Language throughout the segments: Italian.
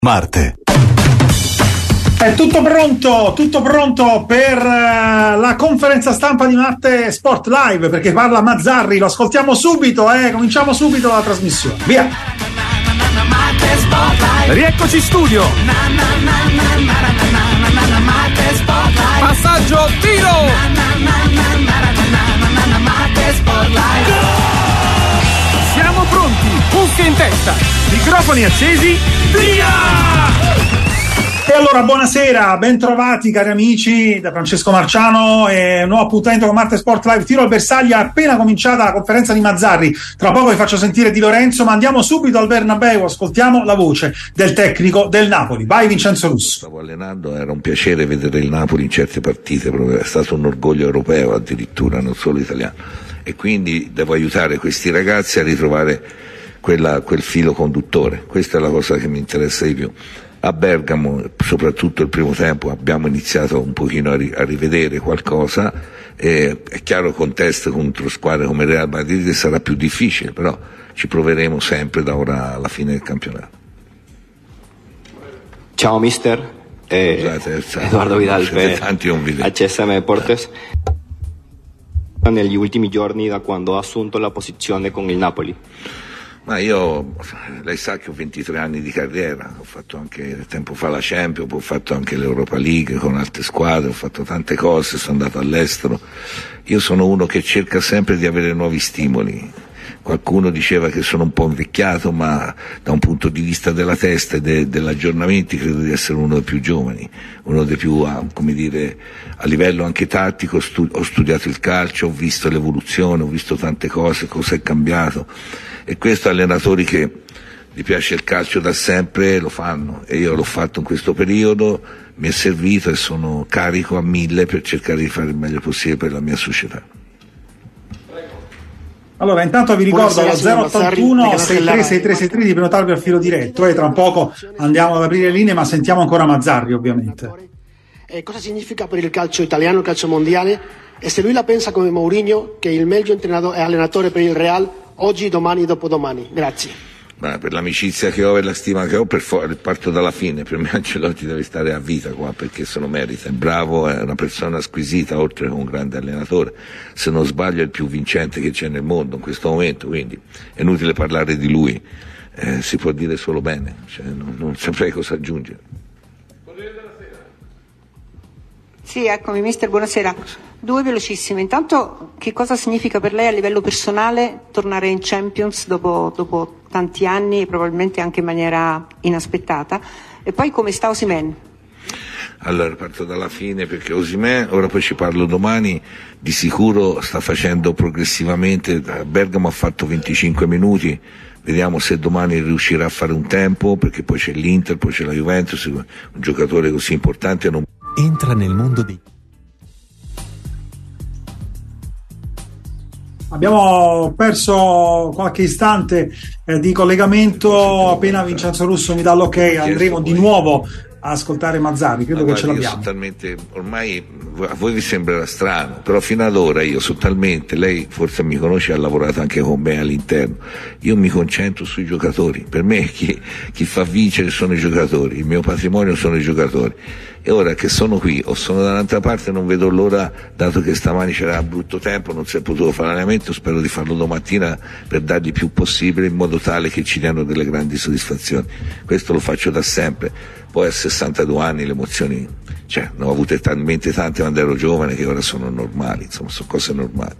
Marte. È tutto pronto per la conferenza stampa di Marte Sport Live, perché parla Mazzarri, lo ascoltiamo subito, cominciamo subito la trasmissione, via! Rieccoci in studio! Passaggio, tiro! Siamo pronti, cuffie in testa, microfoni accesi, via! E allora buonasera, bentrovati cari amici da Francesco Marciano e un nuovo appuntamento con Marte Sport Live. Tiro al bersaglio, è appena cominciata la conferenza di Mazzarri, tra poco vi faccio sentire Di Lorenzo, ma andiamo subito al Bernabeu, ascoltiamo la voce del tecnico del Napoli. Vai Vincenzo Russo. Stavo allenando, era un piacere vedere il Napoli in certe partite, proprio è stato un orgoglio europeo addirittura, non solo italiano, e quindi devo aiutare questi ragazzi a ritrovare quel filo conduttore. Questa è la cosa che mi interessa di più. A Bergamo, soprattutto il primo tempo, abbiamo iniziato un pochino a rivedere qualcosa, è chiaro che un test contro squadre come Real Madrid sarà più difficile, però ci proveremo sempre da ora alla fine del campionato. Ciao mister, Edoardo Vidal a CSM Deportes. Negli ultimi giorni da quando ha assunto la posizione con il Napoli. Ma lei sa che ho 23 anni di carriera, ho fatto anche tempo fa la Champions, ho fatto anche l'Europa League con altre squadre, ho fatto tante cose, sono andato all'estero. Io sono uno che cerca sempre di avere nuovi stimoli. Qualcuno diceva che sono un po' invecchiato, ma da un punto di vista della testa e dell'aggiornamento credo di essere uno dei più giovani, uno dei più, come dire, a livello anche tattico. Ho studiato il calcio, ho visto l'evoluzione, ho visto tante cose, cosa è cambiato. E questo allenatori che gli piace il calcio da sempre lo fanno, e io l'ho fatto in questo periodo, mi è servito e sono carico a 1000 per cercare di fare il meglio possibile per la mia società. Allora intanto vi ricordo lo 081 636363 di prenotarvi al filo diretto, e tra un poco andiamo ad aprire le linee, ma sentiamo ancora Mazzarri ovviamente. Cosa significa per il calcio italiano, il calcio mondiale, e se lui la pensa come Mourinho, che è il meglio allenatore per il Real oggi, domani, dopodomani. Grazie. Ma per l'amicizia che ho e la stima che ho, parto dalla fine. Per me Ancelotti deve stare a vita qua, perché se lo merita, è bravo, è una persona squisita, oltre che un grande allenatore, se non sbaglio è il più vincente che c'è nel mondo in questo momento, quindi è inutile parlare di lui, si può dire solo bene, non saprei cosa aggiungere. Sì, eccomi mister, buonasera. Due velocissime. Intanto, che cosa significa per lei a livello personale tornare in Champions dopo tanti anni e probabilmente anche in maniera inaspettata? E poi come sta Osimhen? Allora parto dalla fine, perché Osimhen, ora poi ci parlo domani, di sicuro sta facendo progressivamente. A Bergamo ha fatto 25 minuti, vediamo se domani riuscirà a fare un tempo, perché poi c'è l'Inter, poi c'è la Juventus, un giocatore così importante non entra nel mondo di... Abbiamo perso qualche istante di collegamento, appena Vincenzo Russo mi dà l'ok andremo di nuovo a ascoltare Mazzarri, credo che ce l'abbiamo. Ormai a voi vi sembrerà strano, però fino ad ora io sono talmente, lei forse mi conosce, ha lavorato anche con me all'interno, io mi concentro sui giocatori, per me chi fa vincere sono i giocatori, il mio patrimonio sono i giocatori, e ora che sono qui o sono dall'altra parte non vedo l'ora, dato che stamani c'era brutto tempo, non si è potuto fare allenamento, spero di farlo domattina per dargli più possibile, in modo tale che ci diano delle grandi soddisfazioni. Questo lo faccio da sempre, poi a 62 anni le emozioni, ne ho avute talmente tante quando ero giovane che ora sono normali, insomma sono cose normali.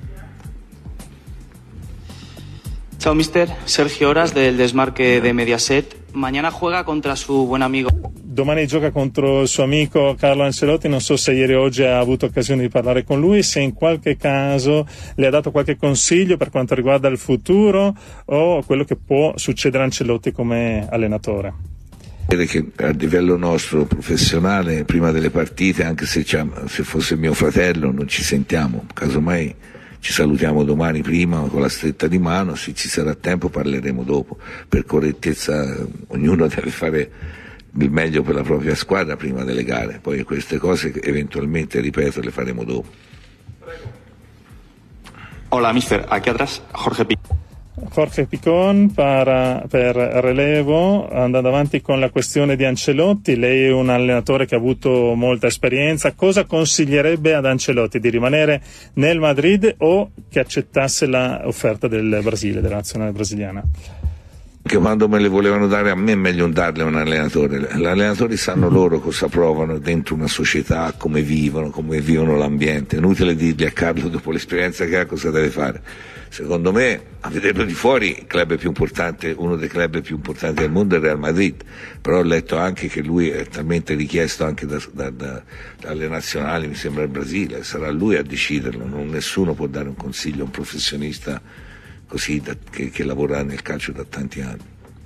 Ciao mister, Sergio Horas del Desmarque de Mediaset. Mañana juega contra su buen amigo. Domani gioca contro il suo amico Carlo Ancelotti, non so se ieri o oggi ha avuto occasione di parlare con lui, se in qualche caso le ha dato qualche consiglio per quanto riguarda il futuro o quello che può succedere a Ancelotti come allenatore. Che a livello nostro professionale, prima delle partite, anche se fosse mio fratello, non ci sentiamo, casomai ci salutiamo domani prima con la stretta di mano, se ci sarà tempo parleremo dopo, per correttezza ognuno deve fare il meglio per la propria squadra prima delle gare, poi queste cose eventualmente, ripeto, le faremo dopo. Hola mister, aquí atrás Jorge Pi. Jorge Picon per relevo, andando avanti con la questione di Ancelotti. Lei è un allenatore che ha avuto molta esperienza, cosa consiglierebbe ad Ancelotti? Di rimanere nel Madrid o che accettasse l'offerta del Brasile, della nazionale brasiliana? Che quando me le volevano dare a me è meglio non darle a un allenatore. Gli allenatori sanno loro cosa provano dentro una società, come vivono l'ambiente. È inutile dirgli a Carlo, dopo l'esperienza che ha, cosa deve fare. Secondo me, a vederlo di fuori, il club più importante, uno dei club più importanti del mondo è il Real Madrid, però ho letto anche che lui è talmente richiesto anche dalle nazionali, mi sembra il Brasile, sarà lui a deciderlo, nessuno può dare un consiglio a un professionista così che lavora nel calcio da tanti anni.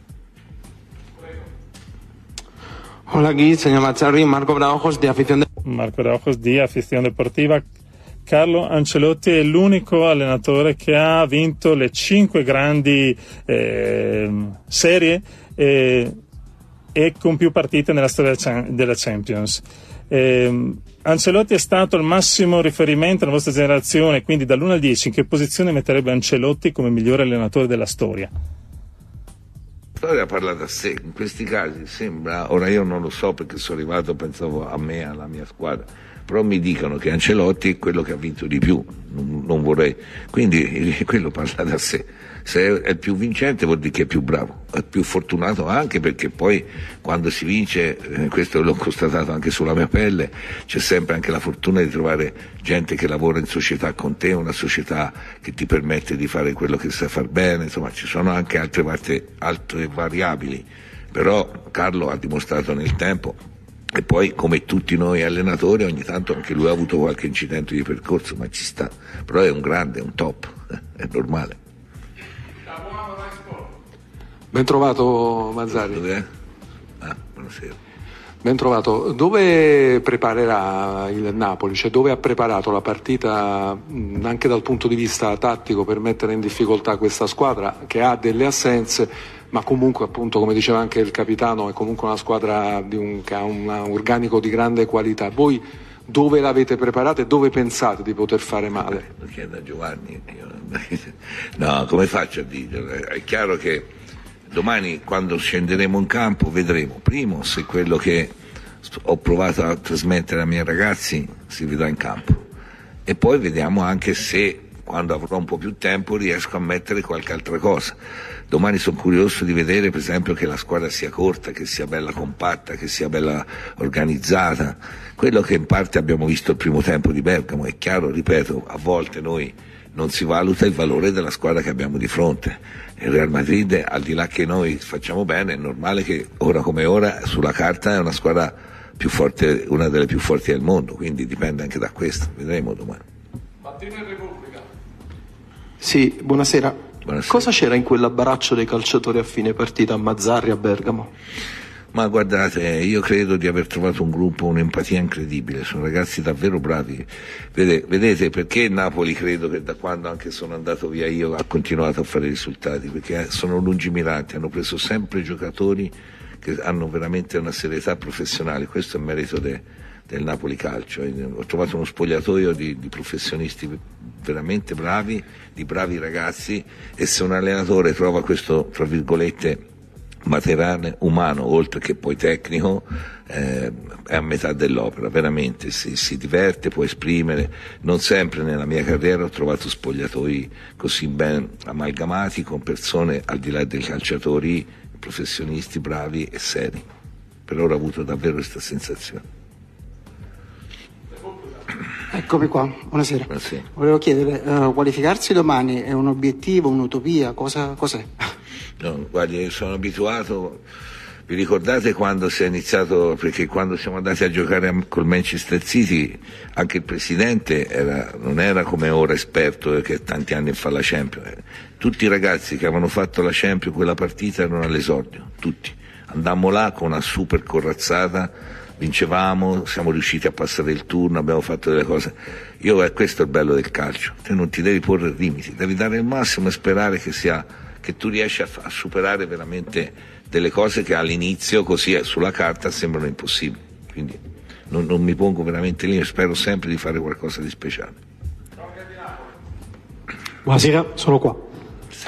Hola, aquí, señor Mazzarri, Marco Braojos di Afición Deportiva. Carlo Ancelotti è l'unico allenatore che ha vinto le 5 grandi serie e con più partite nella storia della Champions. Ancelotti è stato il massimo riferimento nella vostra generazione, quindi dall'1 al 10 in che posizione metterebbe Ancelotti come migliore allenatore della storia? La storia parla da sé, in questi casi sembra, ora io non lo so perché sono arrivato, pensavo a me, alla mia squadra, però mi dicono che Ancelotti è quello che ha vinto di più, non vorrei, quindi quello parla da sé. Se è il più vincente vuol dire che è più bravo, è più fortunato anche perché poi quando si vince, questo l'ho constatato anche sulla mia pelle, c'è sempre anche la fortuna di trovare gente che lavora in società con te, una società che ti permette di fare quello che sai far bene, insomma ci sono anche altre variabili, però Carlo ha dimostrato nel tempo. E poi, come tutti noi allenatori, ogni tanto anche lui ha avuto qualche incidente di percorso, ma ci sta. Però è un grande, è un top, è normale. Ben trovato Mazzarri. Dov'è? Buonasera. Ben trovato. Dove preparerà il Napoli? Cioè dove ha preparato la partita anche dal punto di vista tattico per mettere in difficoltà questa squadra che ha delle assenze, ma comunque appunto come diceva anche il capitano è comunque una squadra che ha un organico di grande qualità. Voi dove l'avete preparata e dove pensate di poter fare male? Lo chiedo a Giovanni. No, come faccio a dire? È chiaro che domani quando scenderemo in campo vedremo primo se quello che ho provato a trasmettere ai miei ragazzi si vedrà in campo e poi vediamo anche se quando avrò un po' più tempo riesco a mettere qualche altra cosa. Domani sono curioso di vedere per esempio che la squadra sia corta, che sia bella compatta, che sia bella organizzata, quello che in parte abbiamo visto il primo tempo di Bergamo. È chiaro, ripeto, a volte noi non si valuta il valore della squadra che abbiamo di fronte. Il Real Madrid, al di là che noi facciamo bene, è normale che ora come ora sulla carta è una squadra più forte, una delle più forti del mondo, quindi dipende anche da questo, vedremo domani. Mattino in Repubblica. Sì, buonasera. Buonasera. Cosa c'era in quell'abbraccio dei calciatori a fine partita a Mazzarri a Bergamo? Ma guardate, io credo di aver trovato un gruppo, un'empatia incredibile, sono ragazzi davvero bravi. Vedete perché il Napoli credo che da quando anche sono andato via io ha continuato a fare risultati, perché sono lungimiranti, hanno preso sempre giocatori che hanno veramente una serietà professionale, questo è merito del Napoli Calcio. Ho trovato uno spogliatoio di professionisti veramente bravi, di bravi ragazzi, e se un allenatore trova questo, tra virgolette, materiale umano oltre che poi tecnico, è a metà dell'opera, veramente si diverte, può esprimere. Non sempre nella mia carriera ho trovato spogliatoi così ben amalgamati con persone al di là dei calciatori, professionisti bravi e seri. Per ora ho avuto davvero questa sensazione. Eccomi qua, buonasera. Buonasera. Volevo chiedere, qualificarsi domani è un obiettivo, un'utopia, cos'è? No, guardi, sono abituato. Vi ricordate quando si è iniziato, perché quando siamo andati a giocare col Manchester City anche il presidente non era come ora esperto che tanti anni fa la Champions. Tutti i ragazzi che avevano fatto la Champions quella partita erano all'esordio, tutti. Andammo là con una super corazzata, vincevamo, siamo riusciti a passare il turno, abbiamo fatto delle cose. Questo è il bello del calcio, te non ti devi porre limiti, devi dare il massimo e sperare che tu riesci a superare veramente delle cose che all'inizio così sulla carta sembrano impossibili. Quindi non mi pongo veramente lì, spero sempre di fare qualcosa di speciale. Buonasera, sono qua. Sì.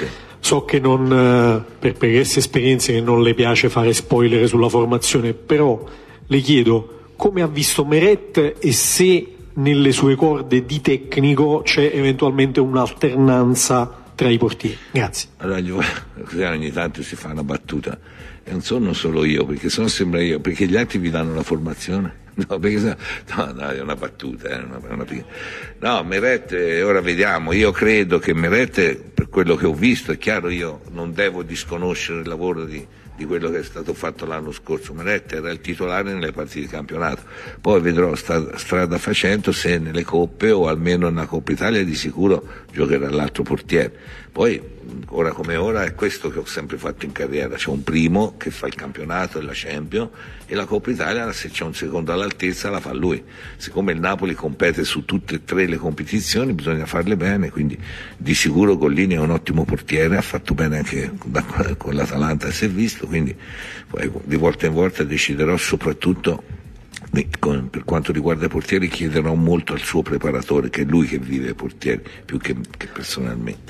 So che non, per precedenti esperienze, che non le piace fare spoiler sulla formazione, però le chiedo come ha visto Meret e se nelle sue corde di tecnico c'è eventualmente un'alternanza tra i portieri. Grazie. Allora, così ogni tanto si fa una battuta e non sono solo io, perché se no sembra io, perché gli altri vi danno la formazione. No, perché no, è una battuta, no, Meret, ora vediamo. Io credo che Meret, per quello che ho visto, è chiaro, io non devo disconoscere il lavoro di quello che è stato fatto l'anno scorso. Meret era il titolare nelle partite di campionato, poi vedrò strada facendo se nelle coppe o almeno nella Coppa Italia di sicuro giocherà l'altro portiere. Poi ora come ora è questo che ho sempre fatto in carriera, c'è un primo che fa il campionato e la Champions, e la Coppa Italia, se c'è un secondo all'altezza, la fa lui. Siccome il Napoli compete su tutte e tre le competizioni, bisogna farle bene, quindi di sicuro Gollini è un ottimo portiere, ha fatto bene anche con l'Atalanta, si è visto, quindi poi di volta in volta deciderò, soprattutto per quanto riguarda i portieri chiederò molto al suo preparatore, che è lui che vive i portieri più che personalmente.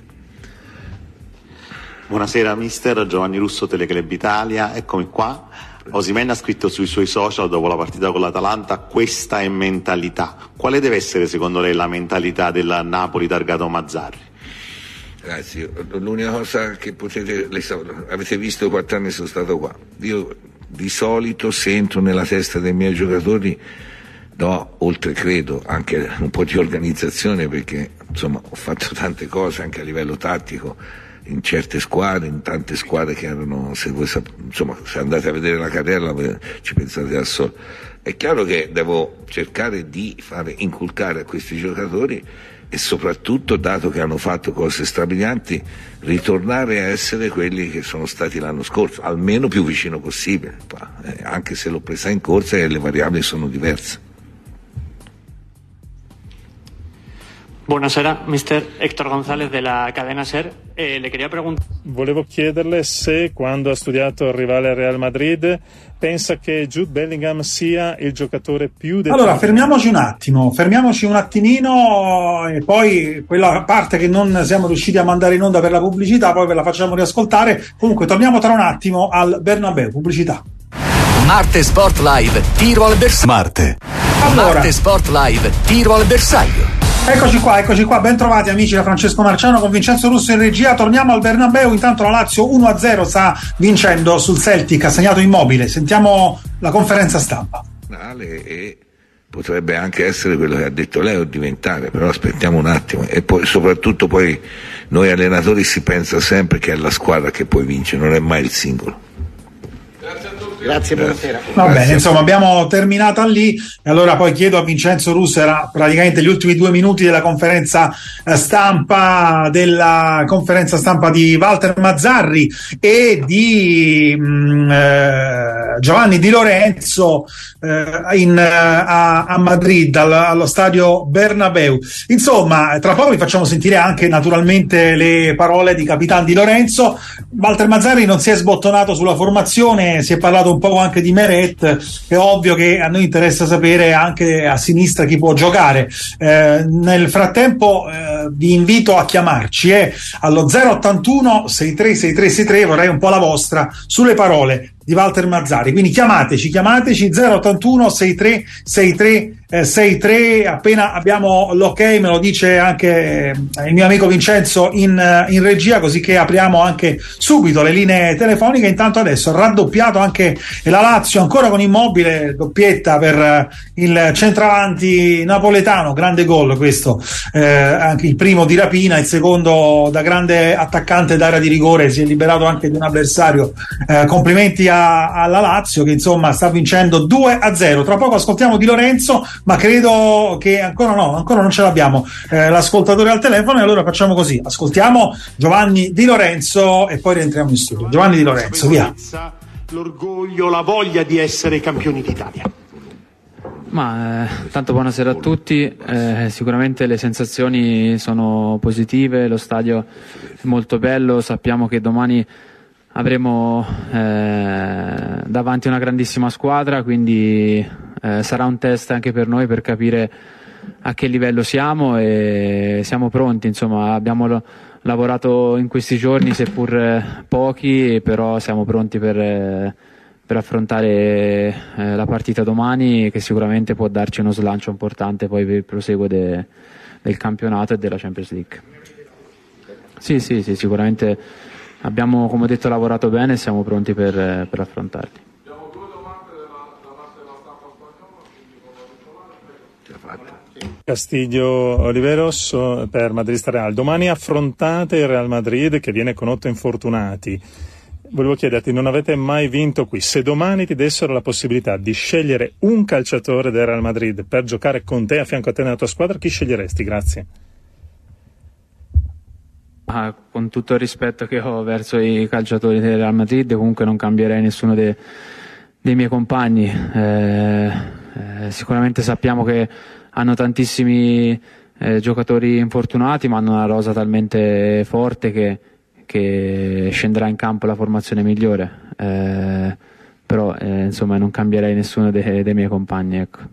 Buonasera mister, Giovanni Russo, Teleclub Italia, eccomi qua. Osimhen ha scritto sui suoi social dopo la partita con l'Atalanta: questa è mentalità. Quale deve essere secondo lei la mentalità del Napoli targato Mazzarri? Grazie, l'unica cosa che avete visto 4 anni sono stato qua, io di solito sento nella testa dei miei giocatori, oltre credo anche un po' di organizzazione, perché insomma ho fatto tante cose anche a livello tattico in certe squadre, in tante squadre che erano, se andate a vedere la carriera ci pensate da solo. È chiaro che devo cercare di inculcare a questi giocatori, e soprattutto, dato che hanno fatto cose strabilianti, ritornare a essere quelli che sono stati l'anno scorso, almeno più vicino possibile, anche se l'ho presa in corsa e le variabili sono diverse. Buonasera, mister Héctor González della Cadena SER. Le quería preguntare. Volevo chiederle se, quando ha studiato il rivale Real Madrid, pensa che Jude Bellingham sia il giocatore più Allora, fermiamoci un attimino, e poi quella parte che non siamo riusciti a mandare in onda per la pubblicità poi ve la facciamo riascoltare. Comunque torniamo tra un attimo al Bernabeu, pubblicità. Marte Sport Live, tiro al bersaglio. Marte Sport Live, tiro al bersaglio. Eccoci qua, ben trovati amici da Francesco Marciano con Vincenzo Russo in regia. Torniamo al Bernabeu, intanto la Lazio 1-0 sta vincendo sul Celtic, ha segnato Immobile. Sentiamo la conferenza stampa. E potrebbe anche essere quello che ha detto lei o diventare, però aspettiamo un attimo. E poi soprattutto poi noi allenatori si pensa sempre che è la squadra che poi vince, non è mai il singolo. Grazie, buonasera. Va bene, insomma, abbiamo terminata lì, e allora poi chiedo a Vincenzo Russo, era praticamente gli ultimi 2 minuti della conferenza stampa di Walter Mazzarri e di Giovanni Di Lorenzo a Madrid, allo stadio Bernabeu. Insomma, tra poco vi facciamo sentire anche naturalmente le parole di Capitan Di Lorenzo. Walter Mazzarri non si è sbottonato sulla formazione, si è parlato un po' anche di Meret. È ovvio che a noi interessa sapere anche a sinistra chi può giocare. Nel frattempo vi invito a chiamarci allo 081 636363, vorrei un po' la vostra sulle parole di Walter Mazzarri, quindi chiamateci 081 6363. Appena abbiamo l'ok me lo dice anche il mio amico Vincenzo in regia, così che apriamo anche subito le linee telefoniche. Intanto adesso ha raddoppiato anche la Lazio, ancora con Immobile, doppietta per il centravanti napoletano, grande gol questo, anche il primo di rapina, il secondo da grande attaccante d'area di rigore, si è liberato anche di un avversario. Complimenti alla Lazio, che insomma sta vincendo 2-0. Tra poco ascoltiamo Di Lorenzo, ma credo che ancora non ce l'abbiamo l'ascoltatore al telefono, e allora facciamo così: ascoltiamo Giovanni Di Lorenzo e poi rientriamo in studio. Giovanni Di Lorenzo, via. L'orgoglio, la voglia di essere campioni d'Italia. Tanto buonasera a tutti. Sicuramente le sensazioni sono positive, lo stadio è molto bello, sappiamo che domani avremo davanti una grandissima squadra, quindi sarà un test anche per noi per capire a che livello siamo e siamo pronti, insomma abbiamo lavorato in questi giorni, seppur pochi, però siamo pronti per affrontare la partita domani, che sicuramente può darci uno slancio importante poi per il proseguo del campionato e della Champions League. Sì, sicuramente abbiamo, come ho detto, lavorato bene e siamo pronti per affrontarli. Castillo Oliveros per Madridista Real. Domani affrontate il Real Madrid che viene con 8 infortunati. Volevo chiederti, non avete mai vinto qui, se domani ti dessero la possibilità di scegliere un calciatore del Real Madrid per giocare con te, a fianco a te nella tua squadra, chi sceglieresti? Grazie. Con tutto il rispetto che ho verso i calciatori del Real Madrid, comunque non cambierei nessuno dei miei compagni. Sicuramente sappiamo che hanno tantissimi giocatori infortunati, ma hanno una rosa talmente forte che scenderà in campo la formazione migliore, però insomma non cambierei nessuno dei miei compagni, ecco.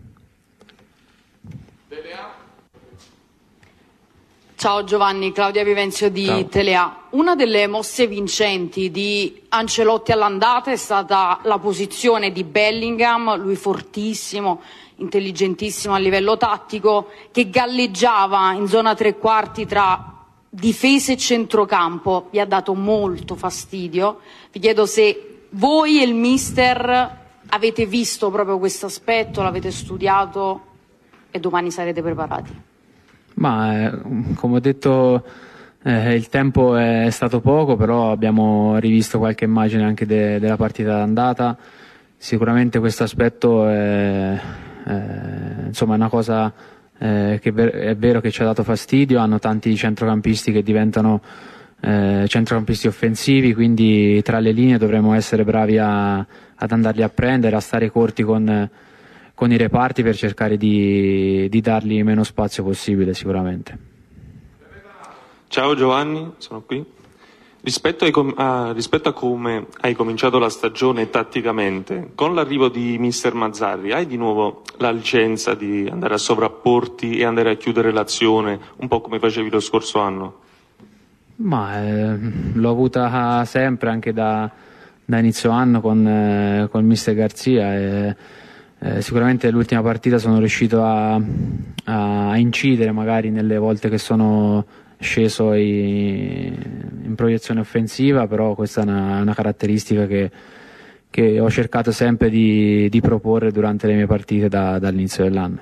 Ciao Giovanni, Claudia Vivenzio di Ciao. Telea. Una delle mosse vincenti di Ancelotti all'andata è stata la posizione di Bellingham, lui fortissimo, intelligentissimo a livello tattico, che galleggiava in zona tre quarti tra difesa e centrocampo. Vi ha dato molto fastidio. Vi chiedo se voi e il mister avete visto proprio questo aspetto, l'avete studiato e domani sarete preparati. Ma come ho detto, il tempo è stato poco, però abbiamo rivisto qualche immagine anche della partita d'andata. Sicuramente questo aspetto insomma è una cosa che è vero che ci ha dato fastidio. Hanno tanti centrocampisti che diventano centrocampisti offensivi, quindi tra le linee dovremo essere bravi ad andarli a prendere, a stare corti con i reparti per cercare di dargli meno spazio possibile sicuramente. Ciao Giovanni, sono qui. Rispetto a come hai cominciato la stagione tatticamente, con l'arrivo di mister Mazzarri hai di nuovo la licenza di andare a sovrapporti e andare a chiudere l'azione un po' come facevi lo scorso anno? Ma l'ho avuta sempre, anche da inizio anno con mister Garzia. Sicuramente l'ultima partita sono riuscito a incidere magari nelle volte che sono sceso in proiezione offensiva, però questa è una caratteristica che ho cercato sempre di proporre durante le mie partite dall'inizio dell'anno.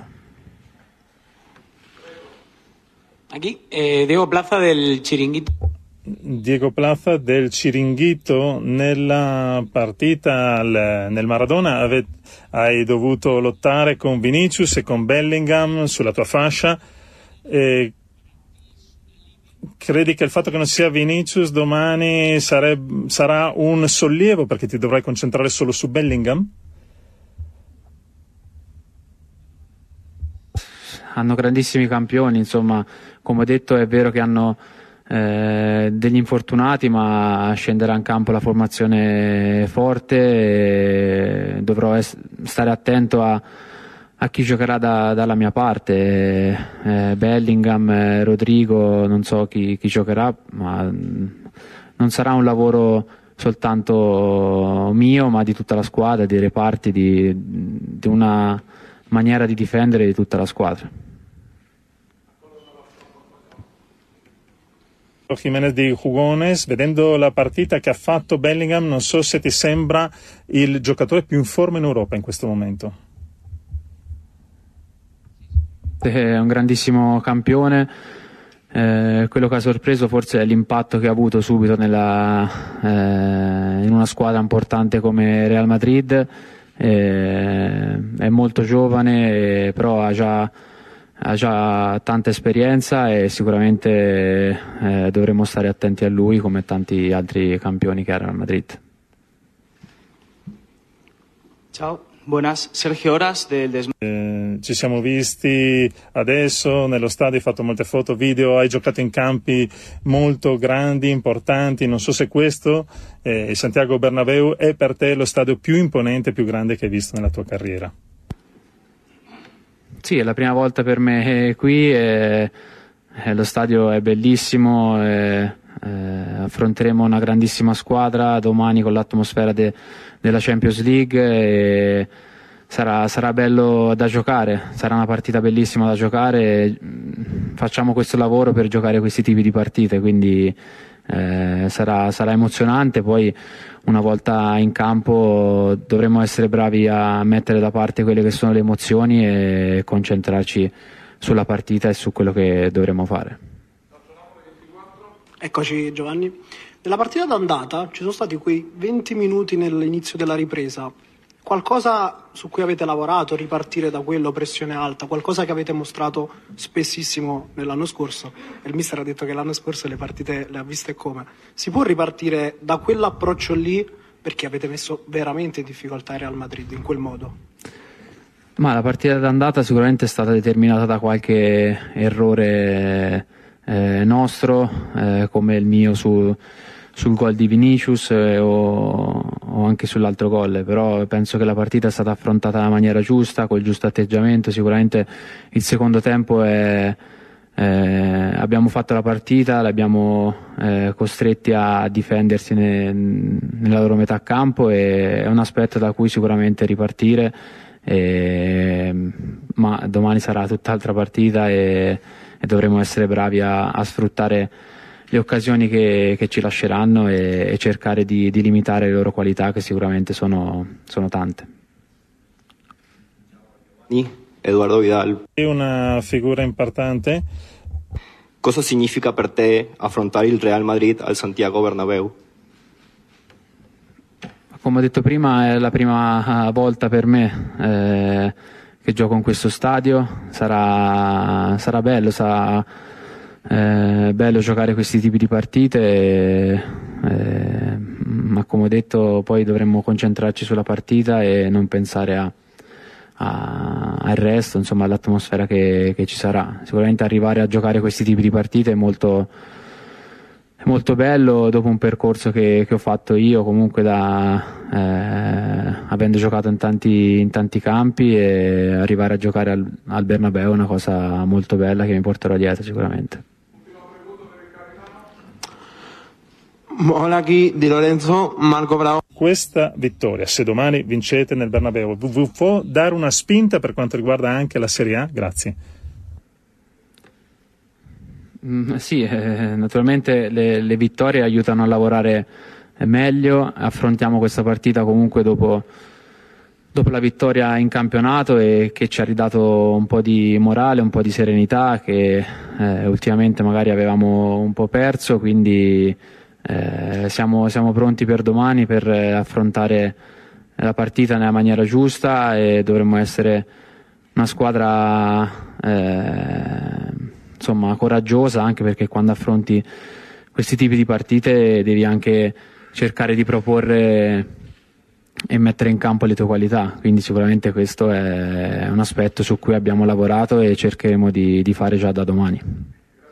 Aquí, Diego Plaza del Chiringuito. Diego Plaza del Chiringuito. Nella partita nel Maradona hai dovuto lottare con Vinicius e con Bellingham sulla tua fascia. Credi che il fatto che non sia Vinicius domani sarà un sollievo perché ti dovrai concentrare solo su Bellingham? Hanno grandissimi campioni, insomma, come ho detto è vero che hanno degli infortunati, ma scenderà in campo la formazione forte e dovrò stare attento a chi giocherà dalla mia parte. Bellingham, Rodrigo, non so chi giocherà, ma non sarà un lavoro soltanto mio, ma di tutta la squadra, dei reparti, di una maniera di difendere di tutta la squadra. Jiménez di Jugones, vedendo la partita che ha fatto Bellingham, non so se ti sembra il giocatore più in forma in Europa in questo momento. È un grandissimo campione, quello che ha sorpreso forse è l'impatto che ha avuto subito in una squadra importante come Real Madrid. È molto giovane, però ha già tanta esperienza e sicuramente dovremo stare attenti a lui come tanti altri campioni che ha Real Madrid. Ciao, buenas, Sergio Oras del Desmarque. Ci siamo visti adesso nello stadio, hai fatto molte foto, video, hai giocato in campi molto grandi, importanti. Non so se questo, Santiago Bernabéu, è per te lo stadio più imponente, più grande che hai visto nella tua carriera. Sì, è la prima volta per me qui, lo stadio è bellissimo, affronteremo una grandissima squadra domani con l'atmosfera della Champions League e sarà bello da giocare, sarà una partita bellissima da giocare, facciamo questo lavoro per giocare questi tipi di partite, quindi sarà emozionante. Poi una volta in campo dovremo essere bravi a mettere da parte quelle che sono le emozioni e concentrarci sulla partita e su quello che dovremo fare. Eccoci Giovanni. Nella partita d'andata ci sono stati quei 20 minuti nell'inizio della ripresa. Qualcosa su cui avete lavorato, ripartire da quello, pressione alta, qualcosa che avete mostrato spessissimo nell'anno scorso, e il mister ha detto che l'anno scorso le partite le ha viste come. Si può ripartire da quell'approccio lì, perché avete messo veramente in difficoltà il Real Madrid in quel modo? Ma la partita d'andata sicuramente è stata determinata da qualche errore nostro, come il mio sul gol di Vinicius o anche sull'altro gol, però penso che la partita è stata affrontata nella maniera giusta, col giusto atteggiamento. Sicuramente il secondo tempo abbiamo fatto la partita, li abbiamo costretti a difendersi nella loro metà campo, e è un aspetto da cui sicuramente ripartire, ma domani sarà tutt'altra partita e dovremo essere bravi a sfruttare le occasioni che ci lasceranno e cercare di limitare le loro qualità, che sicuramente sono tante. Eduardo Vidal. È una figura importante. Cosa significa per te affrontare il Real Madrid al Santiago Bernabéu? Come ho detto prima, è la prima volta per me che gioco in questo stadio. Sarà bello, bello giocare questi tipi di partite, ma come ho detto poi dovremmo concentrarci sulla partita e non pensare al resto, insomma, all'atmosfera che ci sarà. Sicuramente arrivare a giocare questi tipi di partite è molto bello, dopo un percorso che ho fatto io, comunque avendo giocato in tanti campi, e arrivare a giocare al Bernabéu è una cosa molto bella che mi porterò dietro sicuramente. Monaghi di Lorenzo, Marco Bravo. Questa vittoria, se domani vincete nel Bernabéu, vi può dare una spinta per quanto riguarda anche la Serie A? Grazie. Sì, naturalmente le vittorie aiutano a lavorare meglio. Affrontiamo questa partita comunque dopo la vittoria in campionato, e che ci ha ridato un po' di morale, un po' di serenità che ultimamente magari avevamo un po' perso, quindi siamo pronti per domani per affrontare la partita nella maniera giusta, e dovremmo essere una squadra insomma coraggiosa, anche perché quando affronti questi tipi di partite devi anche cercare di proporre e mettere in campo le tue qualità, quindi sicuramente questo è un aspetto su cui abbiamo lavorato e cercheremo di fare già da domani.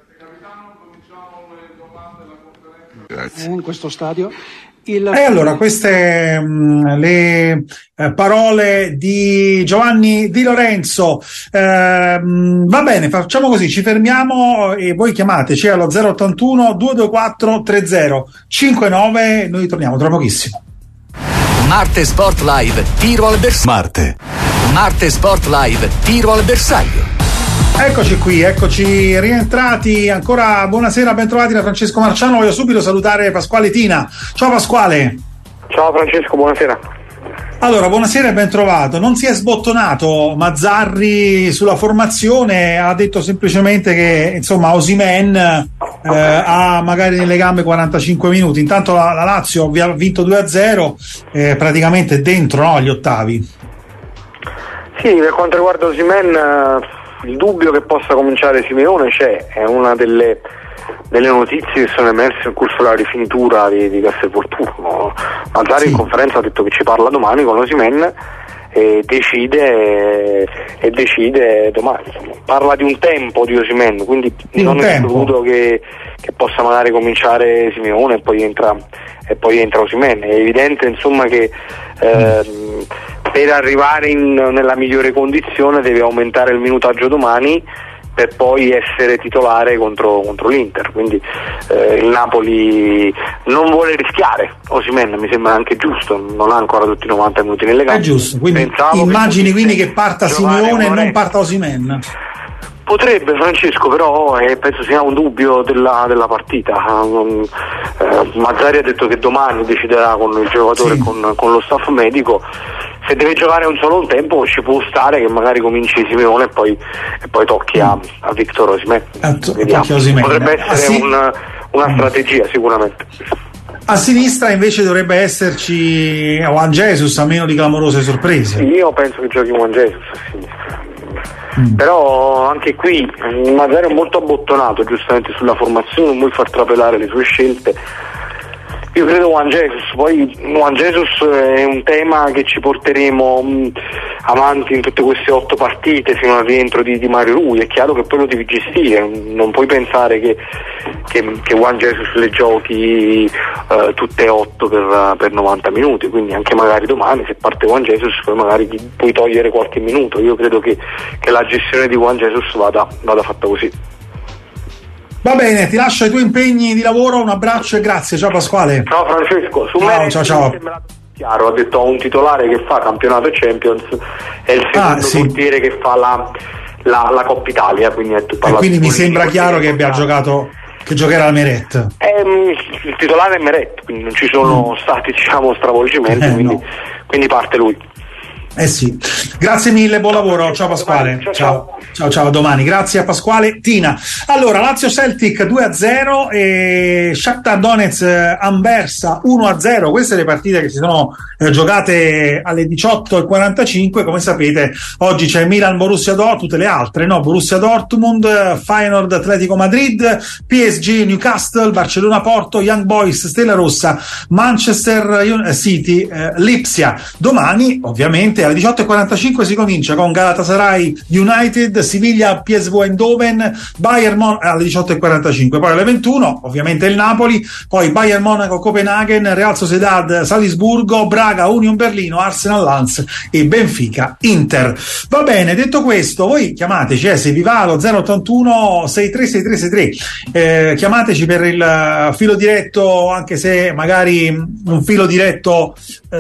Grazie. In questo stadio. E allora queste le parole di Giovanni Di Lorenzo. Va bene, facciamo così, ci fermiamo e voi chiamateci allo 081 224 3059, noi torniamo tra pochissimo. Marte Sport Live, tiro al bersaglio. Marte Sport Live, tiro al bersaglio. Eccoci rientrati, ancora buonasera, ben trovati da Francesco Marciano. Voglio subito salutare Pasquale Tina. Ciao Pasquale. Ciao Francesco, buonasera. Allora, buonasera e ben trovato. Non si è sbottonato Mazzarri sulla formazione, ha detto semplicemente che insomma Osimhen ha magari nelle gambe 45 minuti. Intanto la Lazio ha vinto 2-0, praticamente dentro, no, agli ottavi. Sì, per quanto riguarda Osimhen, il dubbio che possa cominciare Simeone c'è, è una delle notizie che sono emerse in corso della rifinitura di Castelvolturno. Mazzarri in conferenza ha detto che ci parla domani con Osimhen e decide domani. Parla di un tempo di Osimhen, quindi non è escluso che possa magari cominciare Simeone e poi entra Osimhen. È evidente insomma che per arrivare nella migliore condizione deve aumentare il minutaggio domani per poi essere titolare contro l'Inter, quindi il Napoli non vuole rischiare. Osimhen mi sembra anche giusto, non ha ancora tutti i 90 minuti nelle gambe. È giusto, quindi immagini quindi che parta Simeone e non parta Osimhen. Potrebbe, Francesco, però penso sia un dubbio della partita. Mazzarri ha detto che domani deciderà con il giocatore e con lo staff medico. Se deve giocare un solo tempo ci può stare che magari cominci Simeone e poi tocchi a Victor Osimhen. Potrebbe essere una strategia sicuramente. A sinistra invece dovrebbe esserci Juan Jesus, a meno di clamorose sorprese. Io penso che giochi Juan Jesus a sinistra. Però anche qui Mazzarri è molto abbottonato giustamente sulla formazione, non vuole far trapelare le sue scelte. Io credo Juan Jesus, poi Juan Jesus è un tema che ci porteremo avanti in tutte queste 8 partite fino al rientro di Mario Rui. È chiaro che poi lo devi gestire, non puoi pensare che Juan Jesus le giochi tutte 8 per 90 minuti, quindi anche magari domani se parte Juan Jesus poi magari puoi togliere qualche minuto. Io credo che la gestione di Juan Jesus vada fatta così. Va bene, ti lascio ai tuoi impegni di lavoro, un abbraccio e grazie. Ciao Pasquale. Ciao Francesco. Ciao. Mi sembra chiaro, ha detto un titolare che fa campionato e Champions è il secondo portiere che fa la Coppa Italia, quindi mi sembra chiaro che abbia giocato, che giocherà al Meret. Il titolare è Meret, quindi non ci sono stati stravolgimenti, quindi parte lui. Sì, grazie mille, buon lavoro, ciao Pasquale. Ciao, a domani. Grazie a Pasquale. Tina. Allora, Lazio Celtic 2-0 e Shakhtar Donetsk Anversa 1-0. Queste le partite che si sono giocate alle 18:45. Come sapete, oggi c'è Milan Borussia Dortmund, tutte le altre, no? Borussia Dortmund, Feyenoord Atletico Madrid, PSG Newcastle, Barcellona Porto, Young Boys Stella Rossa, Manchester City Lipsia. Domani, ovviamente, alle 18:45 si comincia con Galatasaray United, Siviglia PSV Eindhoven, Bayern alle 18:45, poi alle 21 ovviamente il Napoli, poi Bayern Monaco Copenaghen, Real Sociedad Salisburgo, Braga Union Berlino, Arsenal Lens e Benfica Inter. Va bene, detto questo, voi chiamateci se vi va allo 081 636363, chiamateci per il filo diretto, anche se magari un filo diretto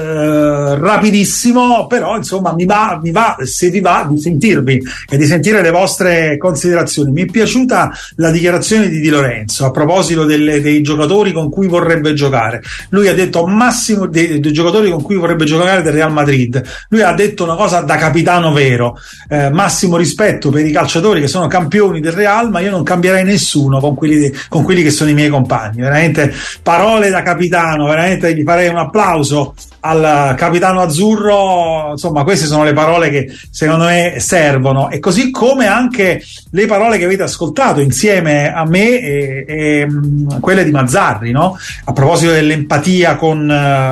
rapidissimo, però insomma mi va se vi va di sentirvi e di sentire le vostre considerazioni. Mi è piaciuta la dichiarazione di Di Lorenzo a proposito dei giocatori con cui vorrebbe giocare. Lui ha detto massimo dei giocatori con cui vorrebbe giocare del Real Madrid. Lui ha detto una cosa da capitano vero, massimo rispetto per i calciatori che sono campioni del Real, ma io non cambierei nessuno con quelli che sono i miei compagni. Veramente parole da capitano, veramente gli farei un applauso al capitano azzurro. Insomma, queste sono le parole che secondo me servono, e così come anche le parole che avete ascoltato insieme a me e quelle di Mazzarri, no? A proposito dell'empatia con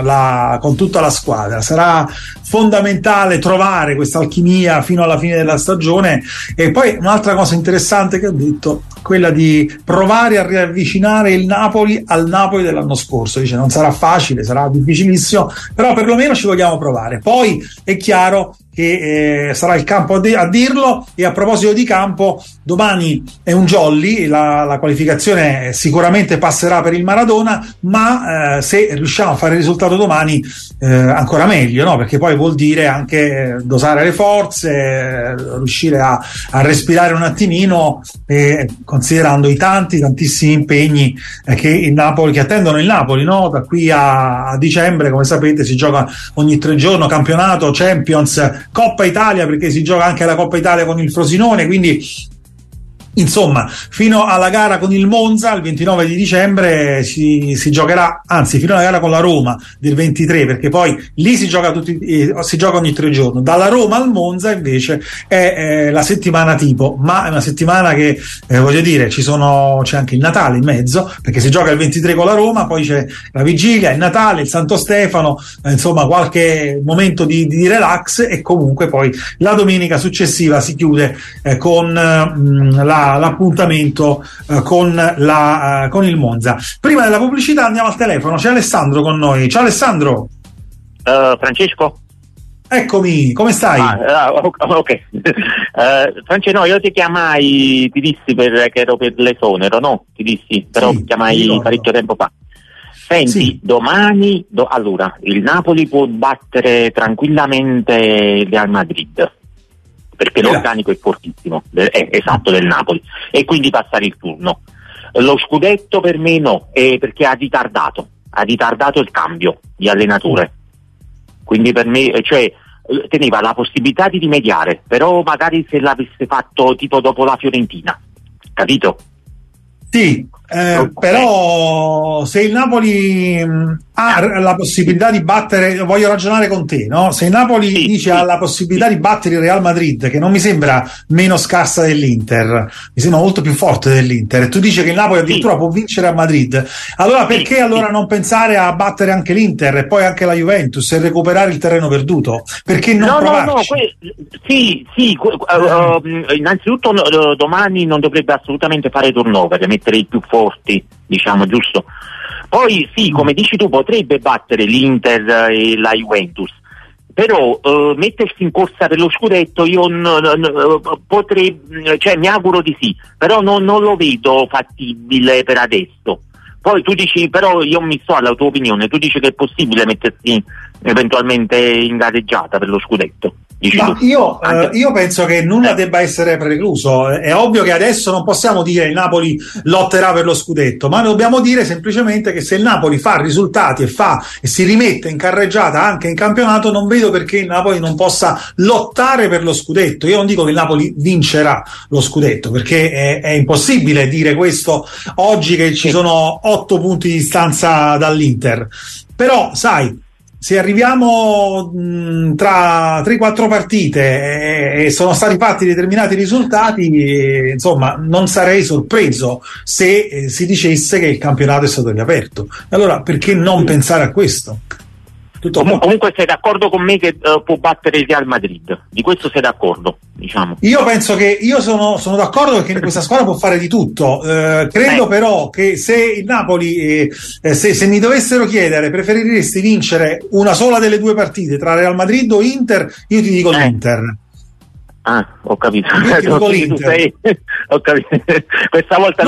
tutta la squadra. Sarà fondamentale trovare questa alchimia fino alla fine della stagione. E poi un'altra cosa interessante che ho detto, quella di provare a riavvicinare il Napoli al Napoli dell'anno scorso. Dice non sarà facile, sarà difficilissimo, però perlomeno ci vogliamo provare. Poi è chiaro che sarà il campo a dirlo. E a proposito di campo, domani è un jolly, la qualificazione sicuramente passerà per il Maradona, ma se riusciamo a fare il risultato domani ancora meglio, no? Perché poi vuol dire anche dosare le forze, riuscire a respirare un attimino, considerando i tantissimi impegni che attendono il Napoli, no? Da qui a dicembre, come sapete, si gioca ogni 3 giorni campionato, Champions, Coppa Italia, perché si gioca anche la Coppa Italia con il Frosinone, quindi insomma fino alla gara con il Monza il 29 di dicembre si giocherà, anzi fino alla gara con la Roma del 23, perché poi lì si gioca ogni 3 giorni. Dalla Roma al Monza invece è la settimana tipo, ma è una settimana che voglio dire c'è anche il Natale in mezzo, perché si gioca il 23 con la Roma, poi c'è la vigilia, il Natale, il Santo Stefano, insomma qualche momento di relax, e comunque poi la domenica successiva si chiude con l'appuntamento con il Monza. Prima della pubblicità andiamo al telefono, c'è Alessandro con noi. Ciao Alessandro. Francesco? Eccomi, come stai? Ok. Francesco, no, io ti chiamai, ti dissi che ero per l'esonero, no? Ti dissi, però ti chiamai parecchio tempo fa. Senti, domani, allora, il Napoli può battere tranquillamente il Real Madrid, perché l'organico è fortissimo, esatto, del Napoli, e quindi passare il turno. Lo scudetto per me no, perché ha ritardato il cambio di allenatore, quindi per me, cioè, teneva la possibilità di rimediare, però magari se l'avesse fatto tipo dopo la Fiorentina, capito? Sì, però se il Napoli ha la possibilità di battere, voglio ragionare con te, no? Se il Napoli ha la possibilità di battere il Real Madrid, che non mi sembra meno scarsa dell'Inter, mi sembra molto più forte dell'Inter, e tu dici che il Napoli addirittura può vincere a Madrid, allora perché allora non pensare a battere anche l'Inter e poi anche la Juventus e recuperare il terreno perduto? Perché non provarci? Innanzitutto domani non dovrebbe assolutamente fare turnover, mettere i più forti, diciamo, giusto? Poi come dici tu, potrebbe battere l'Inter e la Juventus, però mettersi in corsa per lo scudetto io potrei, cioè mi auguro di sì, però non lo vedo fattibile per adesso. Poi tu dici, però io mi sto alla tua opinione, tu dici che è possibile mettersi eventualmente in gareggiata per lo scudetto. Ma io penso che nulla debba essere precluso. È ovvio che adesso non possiamo dire il Napoli lotterà per lo scudetto, ma dobbiamo dire semplicemente che se il Napoli fa risultati e si rimette in carreggiata anche in campionato, non vedo perché il Napoli non possa lottare per lo scudetto. Io non dico che il Napoli vincerà lo scudetto, perché è impossibile dire questo oggi che ci sono 8 punti di distanza dall'Inter. Però sai, se arriviamo tra 3-4 partite e sono stati fatti determinati risultati, insomma, non sarei sorpreso se si dicesse che il campionato è stato riaperto. Allora perché non pensare a questo? Comunque sei d'accordo con me che può battere il Real Madrid? Di questo sei d'accordo, diciamo? Io penso che sono d'accordo, perché questa squadra può fare di tutto. Credo però che se il Napoli, se mi dovessero chiedere preferiresti vincere una sola delle due partite tra Real Madrid o Inter, io ti dico l'Inter. Ah, ho capito. Ho capito. Questa volta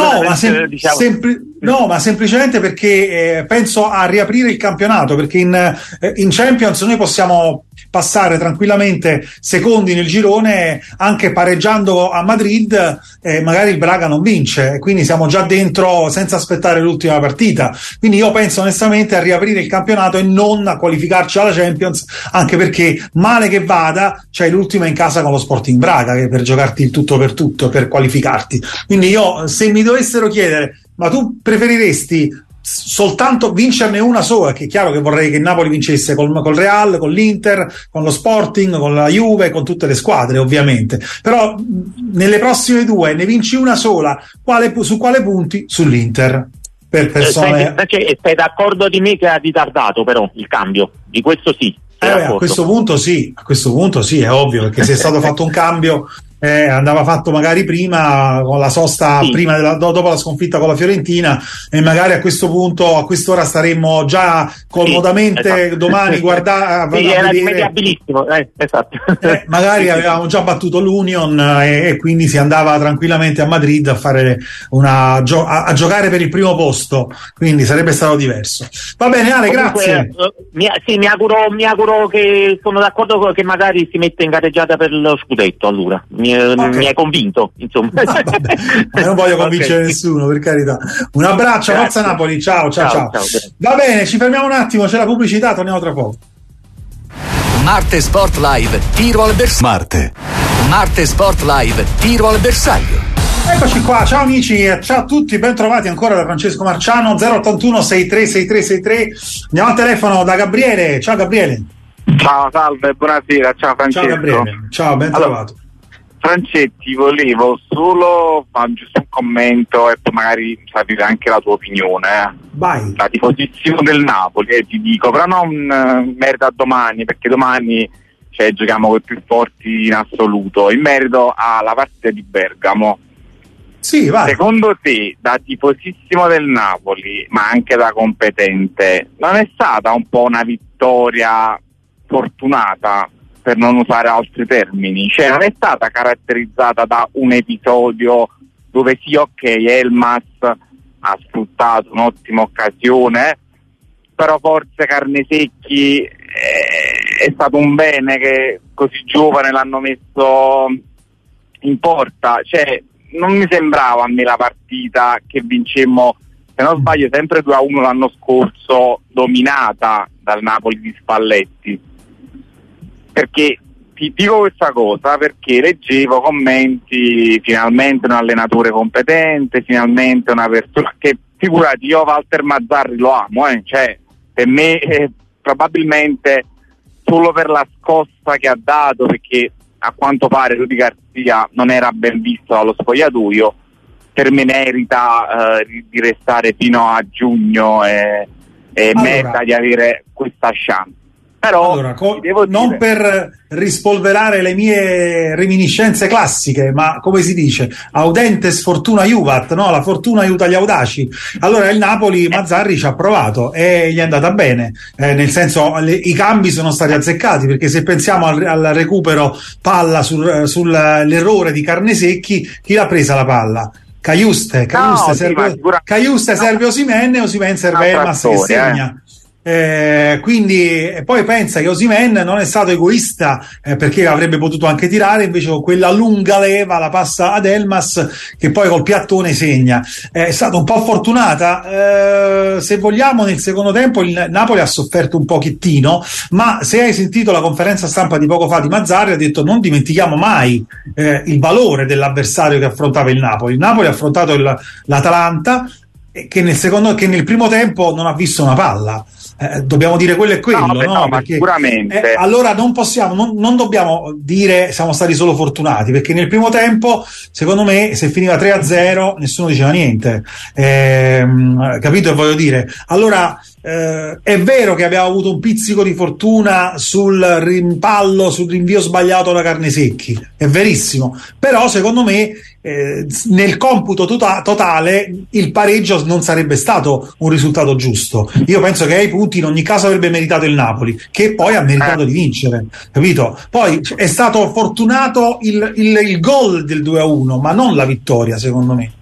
ma semplicemente perché penso a riaprire il campionato, perché in Champions noi possiamo passare tranquillamente secondi nel girone anche pareggiando a Madrid, magari il Braga non vince, quindi siamo già dentro senza aspettare l'ultima partita. Quindi io penso onestamente a riaprire il campionato e non a qualificarci alla Champions, anche perché male che vada c'hai l'ultima in casa con lo Sporting Braga, che per giocarti il tutto per qualificarti. Quindi io, se mi dovessero chiedere ma tu preferiresti soltanto vincerne una sola, che è chiaro che vorrei che il Napoli vincesse col Real, con l'Inter, con lo Sporting, con la Juve, con tutte le squadre ovviamente, però nelle prossime due ne vinci una sola, su quale punti? Sull'Inter. Per persone... Sei d'accordo di me che ha ritardato però il cambio? Di questo sì. A questo punto sì, è ovvio, perché se è stato fatto un cambio andava fatto magari prima, con la sosta dopo la sconfitta con la Fiorentina, e magari a questo punto, a quest'ora staremmo già comodamente domani a era vedere, rimediabilissimo, esatto. Magari avevamo già battuto l'Union e quindi si andava tranquillamente a Madrid a fare a giocare per il primo posto, quindi sarebbe stato diverso. Va bene Ale, grazie. Mi auguro che, sono d'accordo che magari si mette in gareggiata per lo scudetto, allora mi hai convinto, insomma. Ma non voglio convincere nessuno, per carità. Un abbraccio, forza Napoli, ciao. Va bene, ci fermiamo un attimo, c'è la pubblicità, torniamo tra poco. Marte Sport Live, tiro al bersaglio. Marte Sport Live, tiro al bersaglio. Eccoci qua, ciao amici, ciao a tutti, ben trovati ancora da Francesco Marciano, 081 636363. Andiamo al telefono da Gabriele. Ciao Gabriele. Ciao, salve, buonasera, ciao Francesco. Ciao Gabriele, ciao, ben trovato. Francetti, volevo solo fare giusto un commento e poi magari sapere anche la tua opinione. Vai. La disposizione del Napoli, ti dico, però non merito a domani, perché domani giochiamo con i più forti in assoluto, in merito alla partita di Bergamo. Sì, vai. Secondo te, da tifosissimo del Napoli, ma anche da competente, non è stata un po' una vittoria fortunata? per non usare altri termini, cioè non è stata caratterizzata da un episodio dove sì, ok, Elmas ha sfruttato un'ottima occasione, però forse Carnesecchi è stato un bene che così giovane l'hanno messo in porta, cioè non mi sembrava a me la partita che vincemmo, se non sbaglio, sempre 2-1 l'anno scorso, dominata dal Napoli di Spalletti. Perché ti dico questa cosa perché leggevo commenti, finalmente un allenatore competente, finalmente una persona che, figurati, io Walter Mazzarri lo amo, cioè per me probabilmente solo per la scossa che ha dato, perché a quanto pare Rudy Garcia non era ben visto dallo spogliatoio, per me merita di restare fino a giugno e merita di avere questa chance. Però allora, non per rispolverare le mie reminiscenze classiche, ma come si dice, audentes fortuna iuvat, no? La fortuna aiuta gli audaci. Allora il Napoli, Mazzarri ci ha provato e gli è andata bene, nel senso i cambi sono stati azzeccati, perché se pensiamo al recupero palla sull'errore di Carnesecchi, chi l'ha presa la palla? Caiuste serve Osimhen serve Elmas che segna. Quindi poi pensa che Osimhen non è stato egoista, perché avrebbe potuto anche tirare, invece con quella lunga leva la passa ad Elmas che poi col piattone segna. È stata un po' fortunata, se vogliamo. Nel secondo tempo il Napoli ha sofferto un pochettino, ma se hai sentito la conferenza stampa di poco fa di Mazzarri, ha detto non dimentichiamo mai il valore dell'avversario che affrontava il Napoli. Il Napoli ha affrontato l'Atalanta che nel primo tempo non ha visto una palla. Dobbiamo dire quello e quello, no? Perché, sicuramente. Allora non possiamo, non dobbiamo dire siamo stati solo fortunati, perché nel primo tempo, secondo me, se finiva 3-0 nessuno diceva niente, capito che voglio dire? Allora è vero che abbiamo avuto un pizzico di fortuna sul rimpallo, sul rinvio sbagliato da Carnesecchi, è verissimo, però secondo me nel computo totale il pareggio non sarebbe stato un risultato giusto. Io penso che ai punti in ogni caso avrebbe meritato il Napoli, che poi ha meritato di vincere, capito? Poi è stato fortunato il gol del 2-1, ma non la vittoria, secondo me.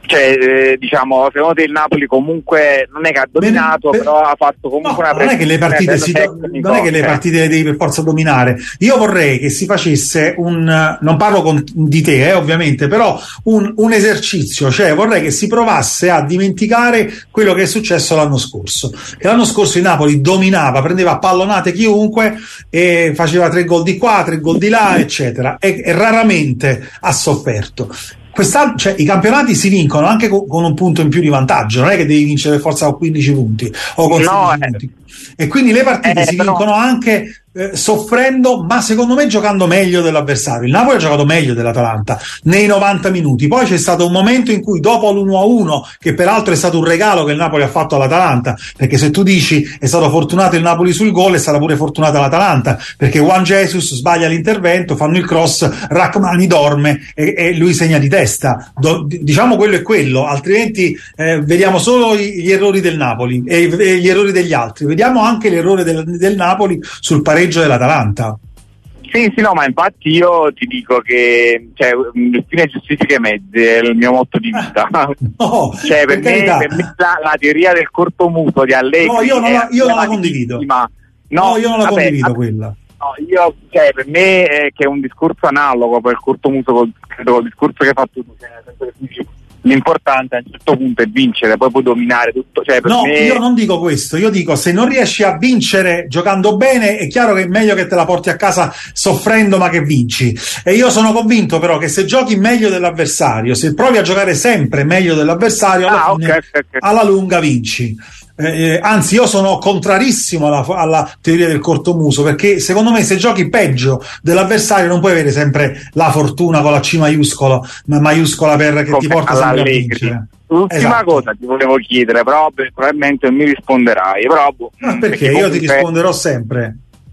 Cioè, diciamo, secondo te il Napoli comunque non è che ha dominato, però ha fatto comunque una non è che le partite non è che le partite le devi per forza dominare. Io vorrei che si facesse non parlo di te, ovviamente, però un esercizio, cioè vorrei che si provasse a dimenticare quello che è successo l'anno scorso. Che l'anno scorso il Napoli dominava, prendeva a pallonate chiunque e faceva 3 gol di qua, 3 gol di là, eccetera, e raramente ha sofferto. Cioè, i campionati si vincono anche con un punto in più di vantaggio, non è che devi vincere per forza con 15 punti o con 16 punti. E quindi le partite si vincono anche soffrendo, ma secondo me giocando meglio dell'avversario. Il Napoli ha giocato meglio dell'Atalanta nei 90 minuti. Poi c'è stato un momento in cui, dopo l'1-1, che peraltro è stato un regalo che il Napoli ha fatto all'Atalanta, perché se tu dici è stato fortunato il Napoli sul gol, è stata pure fortunata l'Atalanta, perché Juan Jesus sbaglia l'intervento, fanno il cross, Rachmani dorme e lui segna di testa. Diciamo quello è quello, altrimenti vediamo solo gli errori del Napoli e gli errori degli altri. Vediamo anche l'errore del Napoli sul pareggio dell'Atalanta. Sì, no, ma infatti io ti dico che il fine giustifica i mezzi, è il mio motto di vita. No, cioè, per me la teoria del cortomuso di Allegri. No, io non la condivido. Io non la condivido quella. No, per me è che è un discorso analogo per il cortomuso col discorso che hai fatto tu, l'importante a un certo punto è vincere, poi puoi dominare tutto. Io non dico questo, io dico se non riesci a vincere giocando bene è chiaro che è meglio che te la porti a casa soffrendo ma che vinci, e io sono convinto però che se giochi meglio dell'avversario, se provi a giocare sempre meglio dell'avversario, alla lunga vinci. Anzi, io sono contrarissimo alla teoria del cortomuso, perché secondo me se giochi peggio dell'avversario non puoi avere sempre la fortuna con la C maiuscola per che ti porta sempre a vincere. L'ultima cosa ti volevo chiedere, però probabilmente non mi risponderai, però perché io ti risponderò sempre.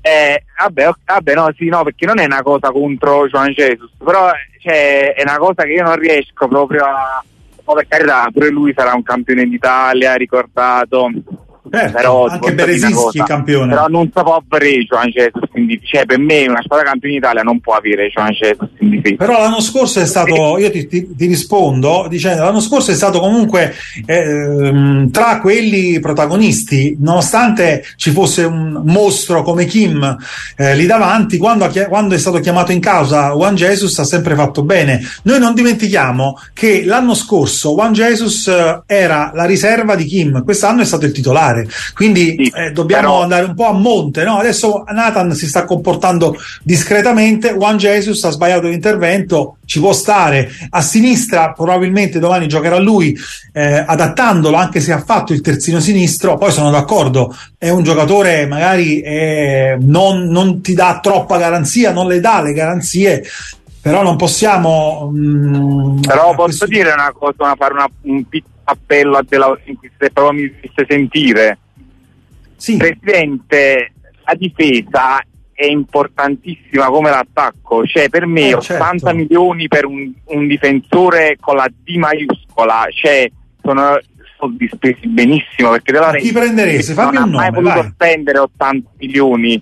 Perché non è una cosa contro Juan Jesus, però è una cosa che io non riesco proprio a... per carità, pure lui sarà un campione d'Italia ricordato, però anche Beresischi è campione. Però non si può avere Joan Jesus in difesa. Cioè, per me una squadra campione d'Italia non può avere Joan Jesus in difesa. Però l'anno scorso è stato, io ti rispondo dicendo, l'anno scorso è stato comunque tra quelli protagonisti, nonostante ci fosse un mostro come Kim lì davanti, quando è stato chiamato in causa Juan Jesus ha sempre fatto bene. Noi non dimentichiamo che l'anno scorso Juan Jesus era la riserva di Kim, quest'anno è stato il titolare, quindi dobbiamo andare un po' a monte, no? Adesso Nathan si sta comportando discretamente, Juan Jesus ha sbagliato l'intervento, ci può stare a sinistra, probabilmente domani giocherà lui, adattandolo, anche se ha fatto il terzino sinistro. Poi sono d'accordo, è un giocatore magari non ti dà troppa garanzia, non le dà le garanzie, però non possiamo però posso dire una cosa, fare un piccolo appello a De Laurentiis, se proprio mi dovesse sentire. Sì. Presidente, la difesa è importantissima come l'attacco, cioè per me 80 milioni per un difensore con la D maiuscola, cioè sono soldi spesi benissimo, perché De Laurentiis chi prenderesti? non ha mai voluto spendere 80 milioni.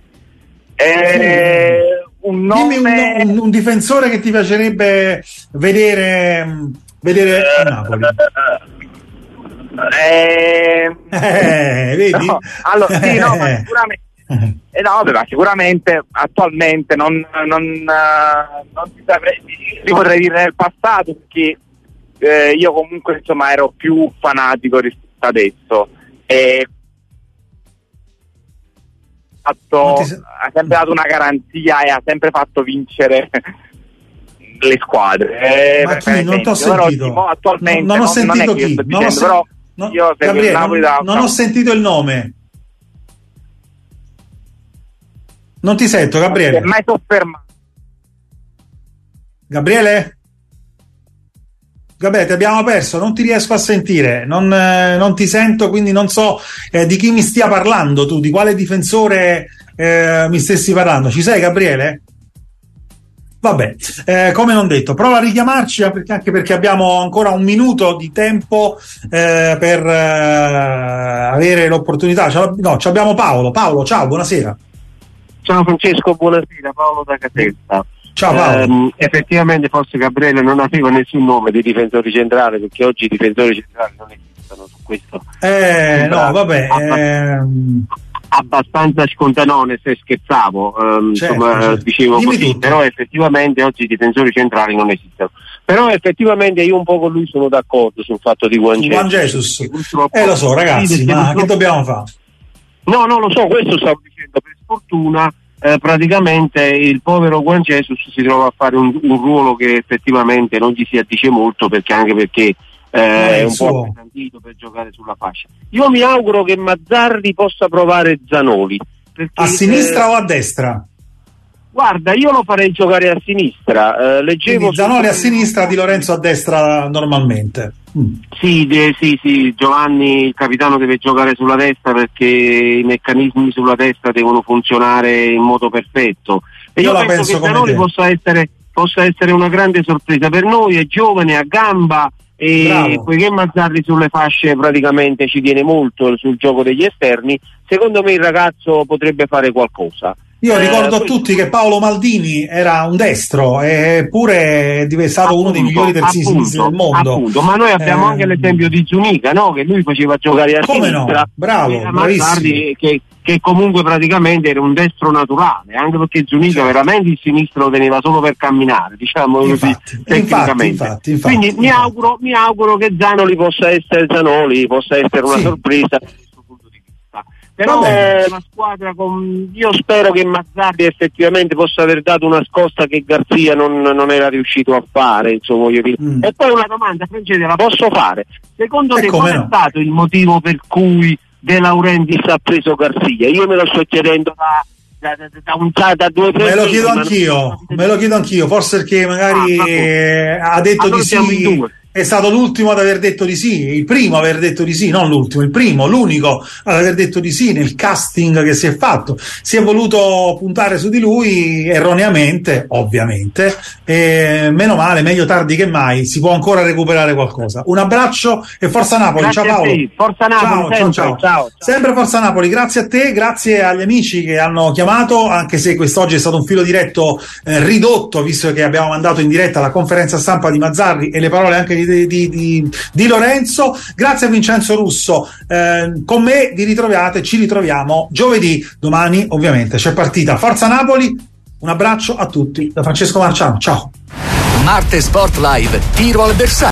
Un nome... Dimmi un difensore che ti piacerebbe vedere a Napoli. Vedi? No, allora sì, no, ma sicuramente ma sicuramente attualmente non ti potrei dire nel passato, perché io comunque insomma ero più fanatico rispetto adesso, e ha sempre dato una garanzia e ha sempre fatto vincere le squadre. Ma chi? Non ti ho sentito. Però, attualmente non ho sentito chi. Gabriele, non ho sentito il nome. Non ti sento, Gabriele. Mai soffermato. Gabriele, ti abbiamo perso, non ti riesco a sentire, non ti sento, quindi non so di chi mi stia parlando tu, di quale difensore mi stessi parlando. Ci sei, Gabriele? Vabbè, come non detto, prova a richiamarci, anche perché abbiamo ancora un minuto di tempo per avere l'opportunità. Abbiamo Paolo. Paolo, ciao, buonasera. Ciao Francesco, buonasera, Paolo da Caserta. Ciao Paolo. Effettivamente forse Gabriele non aveva nessun nome di difensori centrali, perché oggi i difensori centrali non esistono, su questo. Abbastanza spontaneo, se scherzavo, insomma, dicevo così, tutto. Però effettivamente oggi i difensori centrali non esistono. Però effettivamente io un po' con lui sono d'accordo sul fatto di Juan Jesus. Lo so ragazzi, ma che dobbiamo fare? No, non lo so, questo stavo dicendo, per sfortuna praticamente il povero Juan Jesus si trova a fare un ruolo che effettivamente non gli si addice molto, anche perché è un po' appesantito per giocare sulla fascia. Io mi auguro che Mazzarri possa provare Zanoli. A sinistra o a destra? Guarda, io lo farei giocare a sinistra. Leggevo Zanoli a sinistra, Di Lorenzo a destra normalmente. Sì, Giovanni, il capitano, deve giocare sulla destra perché i meccanismi sulla destra devono funzionare in modo perfetto. E io penso che Zanoli possa essere una grande sorpresa per noi, è giovane, a gamba, e poiché Mazzarri sulle fasce praticamente ci tiene molto sul gioco degli esterni, secondo me il ragazzo potrebbe fare qualcosa. Io ricordo a tutti che Paolo Maldini era un destro, eppure è stato uno dei migliori terzini sinistri del mondo. Appunto, ma noi abbiamo anche l'esempio di Zuniga, no? Che lui faceva giocare a sinistra. No? Bravo, Mazzarri, che comunque praticamente era un destro naturale, anche perché Zuniga veramente il sinistro lo teneva solo per camminare, diciamo così, tecnicamente. Infatti, quindi mi auguro che Zanoli possa essere una sorpresa. Però la squadra io spero che Mazzarri effettivamente possa aver dato una scossa che Garzia non era riuscito a fare, insomma, voglio dire. E poi una domanda, Francesco, la posso fare? Secondo te qual è stato il motivo per cui De Laurentiis ha preso Garzia? Io me lo sto chiedendo da 2 o 3 me lo chiedo anch'io, forse perché magari ha detto di sì. è stato l'ultimo ad aver detto di sì, il primo ad aver detto di sì, non l'ultimo, il primo, l'unico ad aver detto di sì nel casting che si è fatto. Si è voluto puntare su di lui erroneamente, ovviamente, e meno male, meglio tardi che mai, si può ancora recuperare qualcosa. Un abbraccio e forza Napoli. Grazie, ciao Paolo. Forza Napoli, ciao. Sempre forza Napoli, grazie a te, grazie agli amici che hanno chiamato, anche se quest'oggi è stato un filo diretto ridotto, visto che abbiamo mandato in diretta la conferenza stampa di Mazzarri e le parole anche di Lorenzo. Grazie a Vincenzo Russo. Con me ci ritroviamo giovedì. Domani ovviamente c'è partita. Forza Napoli, un abbraccio a tutti da Francesco Marciano, ciao. Marte Sport Live, tiro al bersaglio.